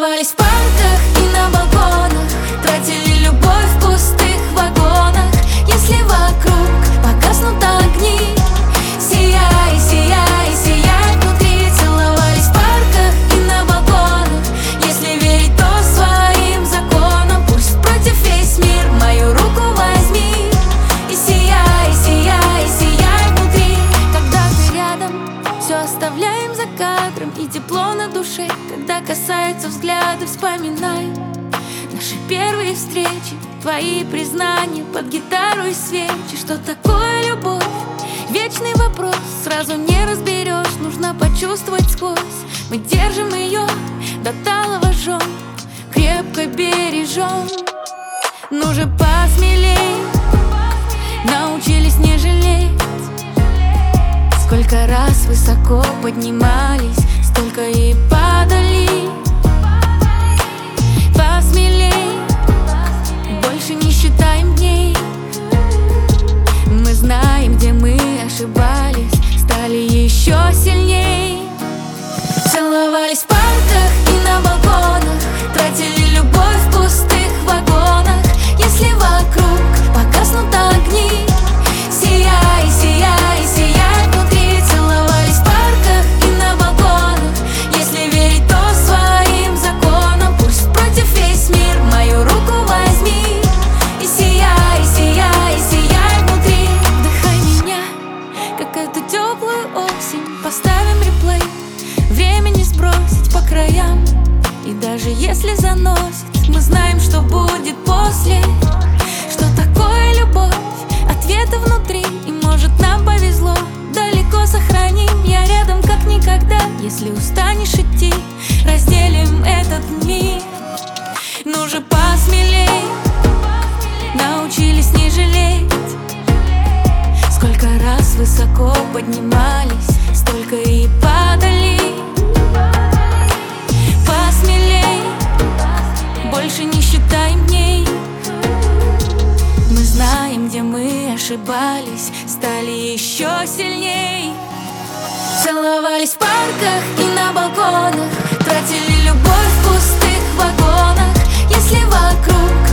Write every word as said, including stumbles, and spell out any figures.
Целовались в парках и на балконах, тратили любовь в пустых вагонах. Если вокруг погаснут огни, сияй, сияй, сияй внутри. Целовались в парках и на балконах. Если верить, то своим законам. Пусть против весь мир мою руку возьми и сияй, сияй, сияй внутри. Когда ты рядом, все оставляем за кадром, и тепло на душе, когда касаются взгляды. Вспоминай наши первые встречи, твои признания под гитару и свечи. Что такое любовь? Вечный вопрос, сразу не разберешь, нужно почувствовать сквозь. Мы держим ее, до талого жжем, крепко бережем. Ну же посмелей, научились не жалеть. Сколько раз высоко поднимались, столько и падали. Посмелей, больше не считаем дней. Мы знаем, где мы ошибались, стали еще сильней. Целовались в парках и на балконах, тратили любовь в пустых вагонах. Если вокруг погаснут огни, сияй, сияй, сияй внутри. Целовались в парках и на балконах. Если верить, то своим законам. Пусть против весь мир мою руку возьми и сияй, сияй, сияй внутри. Вдыхай меня, как эту теплую осень. Поставим реплей, время не сбросить по краям. И даже если заносит, мы знаем, что будет после. Что такое любовь? Ответы внутри, и может нам повезло. Далеко сохраним, я рядом как никогда. Если устанешь идти, разделим этот мир. Ну же посмелей, научились не жалеть. Сколько раз высоко поднимались, столько и падали. Посмелей, больше не считаем дней. Мы знаем, где мы ошибались, стали еще сильней. Целовались в парках и на балконах, тратили любовь в пустых вагонах. Если вокруг